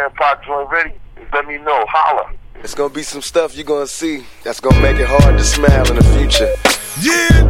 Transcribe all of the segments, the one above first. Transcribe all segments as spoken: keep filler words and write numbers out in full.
man, Pop Joint ready, let me know. Holla. It's gonna be some stuff you're gonna see that's gonna make it hard to smile in the future. Yeah!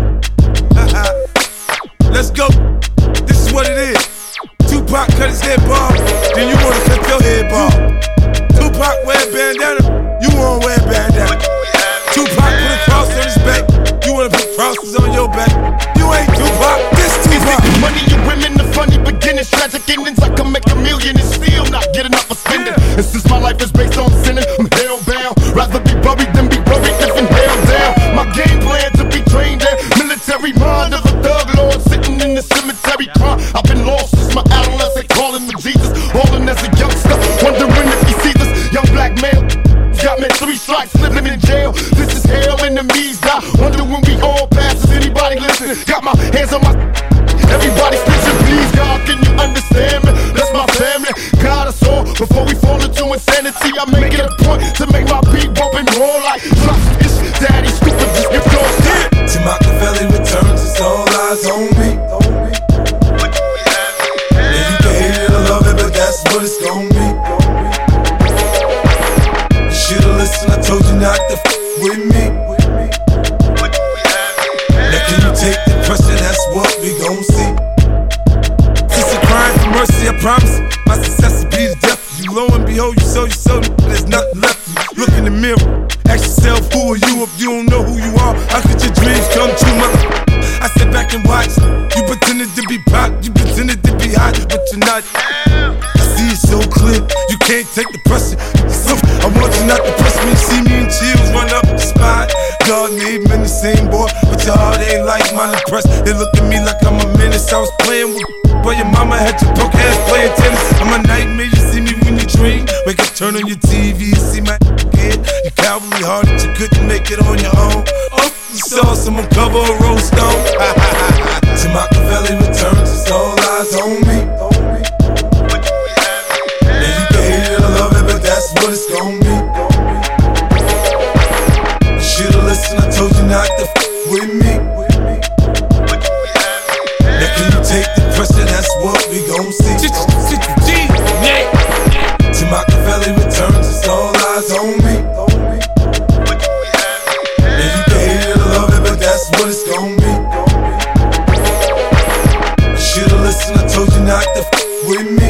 Let's go. This is what it is. Tupac cut his head bald, then you wanna cut your head bald. Tupac wear a bandana, you wanna wear a bandana. Tupac put a cross on his back, you wanna put crosses on your back. You ain't Tupac, this Tupac. Money and women, the funny beginnings, tragic endings. I can make a million and still not get enough for spending. And since my life is based on sinning, I'm hellbound. Rather be buried than be worried, living hell down. My game plan to be trained in military mind of a thug lord sitting in the cemetery crying. I've been lost since my adolescent, calling for Jesus, balling as a youngster, wondering if he sees this young black male. Got me three strikes, living in jail. This is hell, enemies die. Wonder when we all pass. Does anybody listen? Got my hands on my. Everybody snitching, please, God, can you understand me? That's my family, God us all. Before we fall into insanity, I make it a point to make my beat bump and roll like drops. It's daddy stupid, just give your shit. Till Machiavelli returns, it's all eyes on me. And you can hate it or love it, but that's what it's gon' be. You should've listened, I told you not to f with me. Now can you take the pressure, that's what we gon' see. Since you're crying for mercy, I promise my success will be the death of you. Lo and behold, you so, you so, there's nothing left of you. Look in the mirror, ask yourself, who are you if you don't know who you are? How could your dreams come true, mother? I sit back and watch. You pretended to be pop, you pretended to be hot, but you're not. I see it so clear, you can't take the pressure. So I want you not to press me, see me in chills, run up the spot. God made men the same boy, but your heart ain't like mine impressed. They look at me like I'm a menace. I was playing with, but your mama had your broke ass playing tennis. I'm a nightmare, you see me when you dream. Wake up, turn on your T V, see my kid. You cowardly hearted, you couldn't make it on your own. Oh, you saw someone cover a Rolling Stone. Till Machiavelli returns, it's all eyes on me. And you can hate it or love it, but that's what it's gon' be. You should've listened, I told you not to f with me. Now can you take the pressure, that's what we gon' see. Till Machiavelli returns, it's all eyes on me. And you can hate it or love it, but that's what it's gon' be. You should've listened, I told you not to f with me.